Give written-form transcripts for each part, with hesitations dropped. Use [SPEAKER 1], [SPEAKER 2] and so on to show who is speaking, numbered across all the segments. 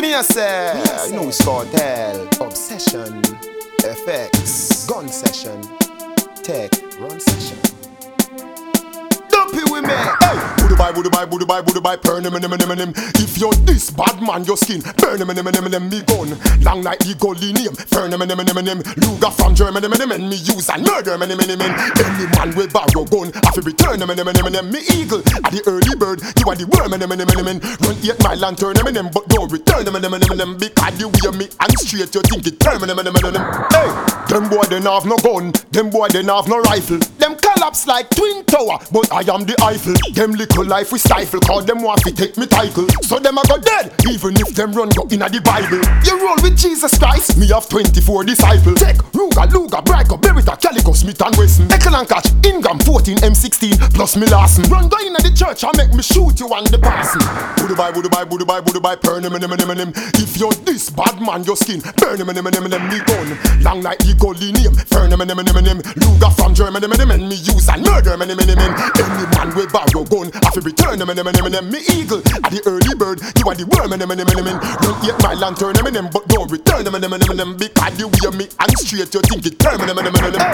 [SPEAKER 1] Me I say, you know it's cartel, obsession, FX, gun session, tech, run session. Dumpy with me. Hey, would buy, burn him. If you're this bad man, your skin burn him. Me gun, long like the Golinium, burn him. Luger from Germany, me use and murder him. Any man with borrow gun, I feel return him. Me eagle, at the early bird, you are the worm. Run 8 mile and turn him, but don't return him. Because you wear me and straight, you think it turn him. Hey, them boy they have no gun, them boy they have no rifle. Them collapse like Twin Tower, but I am the Eiffel. Them little life we stifle, cause them want to take me title. So them a go dead, even if them run go inna the Bible. You roll with Jesus Christ, me have 24 disciples. Check, Ruger, Brico, Beretta, Calico, Smith and Wesson. Eckel and Catch, Ingram, 14, M16, plus me Larson. Run go inna the church and make me shoot you and the person. Would buy, burn him. If you're this bad man, your skin burn him. Me gun, long like the Golinium, burn him. Luger from Germany, me use and murder him. Any man with borrow gun, I feel return him. Me eagle, at the early bird, you are the worm. Run 8 mile and turn him, but don't return him. Because you wear me and straight, you think it turn him.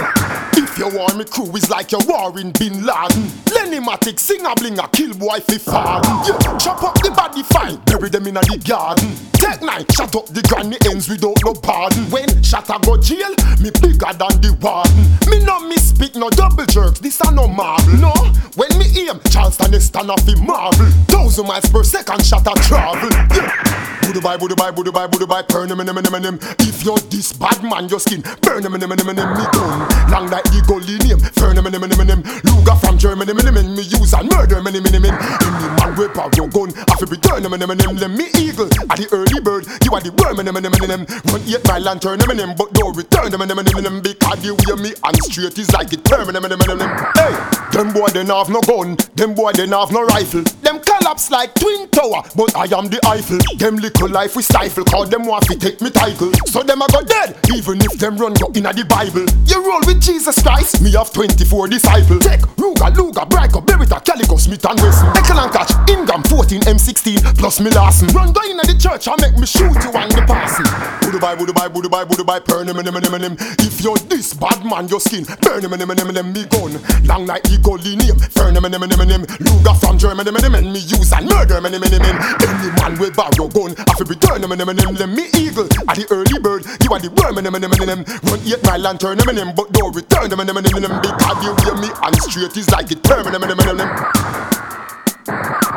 [SPEAKER 1] If you want me crew is like your warring Bin Laden. Lenny Matic, sing a bling a kill boy fi farden. Yeah, chop up the body fine, bury them in a the garden. Take 9, shut up the granny ends without no pardon. When shot a go jail, me bigger than the warden. Me no misspeak, no double jerks, this a no marble. No, when me aim, Charleston is stand off in marble. 1,000 miles per second shot a travel. Yeah. Would buy, burn him. If you're this bad man, your skin burn him. Me gun, long like the Golinium, burn him. Luger from Germany, me use and murder him. Any man with power gun, I feel return him. Me eagle, at the early bird, you are the worm. Run 8 mile and turn him, but don't return him. Because you wear me and straight is like it turn him. Hey, them boy they have no gun, them boy they have no rifle. Them collapse like Twin Tower, but I am the Eiffel. Them little life we stifle, cause them want to take me title. So them a go dead, even if them run go inna the Bible. You roll with Jesus Christ, me have 24 disciples. Check, Ruger, Brico, Beretta, Calico, Smith and Wesson. Eckel and Catch, Ingram, 14, M16, plus me Larson. Run go inna the church and make me shoot you and the person. Would buy, burn him. If you're this bad man, your skin burn him. Me gun, long like the Golinium, burn him. Luger from Germany, me use and murder him. Any man with borrow gun, I feel return him. Me eagle, at the early bird, you are the worm. Run 8 mile and turn him, but don't return him. Because you wear me and straight is like it turn him.